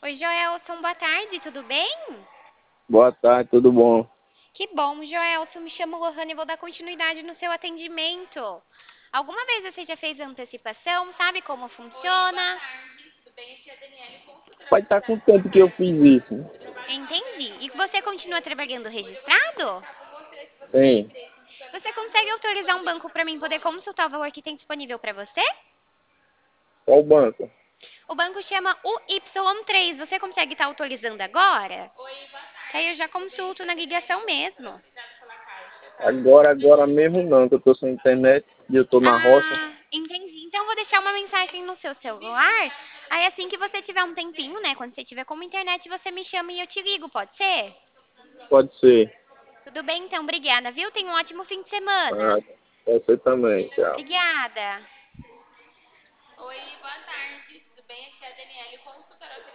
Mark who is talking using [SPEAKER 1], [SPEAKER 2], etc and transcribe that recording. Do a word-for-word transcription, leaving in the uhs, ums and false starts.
[SPEAKER 1] Oi, Joelson, boa tarde, tudo bem?
[SPEAKER 2] Boa tarde, tudo bom?
[SPEAKER 1] Que bom, Joelson, me chamo Lohane e vou dar continuidade no seu atendimento. Alguma vez você já fez antecipação? Sabe como funciona?
[SPEAKER 2] Vai estar com tempo que eu fiz isso, né?
[SPEAKER 1] Entendi. E você continua trabalhando registrado?
[SPEAKER 2] Sim.
[SPEAKER 1] Você consegue autorizar um banco para mim poder consultar o valor que tem disponível para você?
[SPEAKER 2] Qual banco?
[SPEAKER 1] O banco chama U Y três. Você consegue estar autorizando agora? Que aí eu já consulto na ligação mesmo.
[SPEAKER 2] Agora, agora mesmo não, que eu tô sem internet e eu tô na roça.
[SPEAKER 1] Ah, entendi. Então eu vou deixar uma mensagem no seu celular. Aí assim que você tiver um tempinho, né? Quando você tiver como internet, você me chama e eu te ligo, pode ser?
[SPEAKER 2] Pode ser.
[SPEAKER 1] Tudo bem, então, obrigada, viu? Tenha um ótimo fim de semana.
[SPEAKER 2] Ah, pode ser também, tchau.
[SPEAKER 1] Obrigada.